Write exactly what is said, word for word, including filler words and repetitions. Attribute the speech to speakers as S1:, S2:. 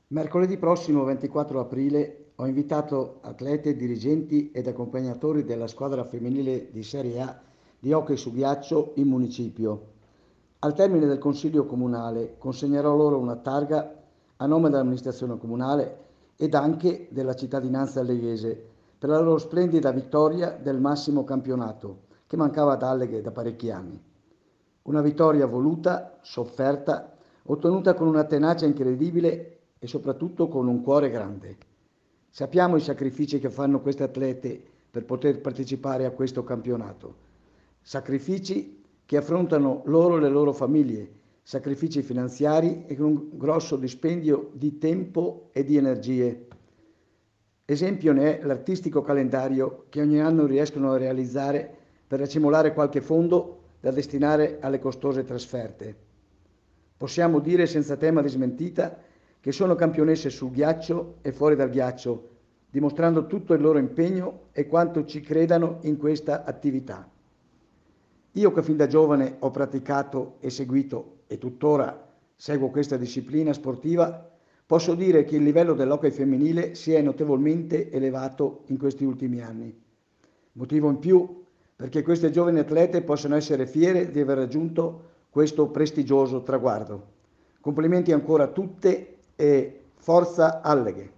S1: Mercoledì prossimo, ventiquattro aprile, ho invitato atlete, dirigenti ed accompagnatori della squadra femminile di Serie A di hockey su ghiaccio in municipio. Al termine del consiglio comunale consegnerò loro una targa a nome dell'amministrazione comunale ed anche della cittadinanza alleghese per la loro splendida vittoria del massimo campionato che mancava ad Alleghe da parecchi anni. Una vittoria voluta, sofferta, ottenuta con una tenacia incredibile e soprattutto con un cuore grande. Sappiamo i sacrifici che fanno queste atlete per poter partecipare a questo campionato. Sacrifici che affrontano loro e le loro famiglie, sacrifici finanziari e con un grosso dispendio di tempo e di energie. Esempio ne è l'artistico calendario che ogni anno riescono a realizzare per accumulare qualche fondo da destinare alle costose trasferte. Possiamo dire senza tema di smentita che sono campionesse sul ghiaccio e fuori dal ghiaccio, dimostrando tutto il loro impegno e quanto ci credano in questa attività. Io che fin da giovane ho praticato e seguito e tuttora seguo questa disciplina sportiva, posso dire che il livello dell'hockey femminile si è notevolmente elevato in questi ultimi anni. Motivo in più perché queste giovani atlete possano essere fiere di aver raggiunto questo prestigioso traguardo. Complimenti ancora a tutte e forza Alleghe!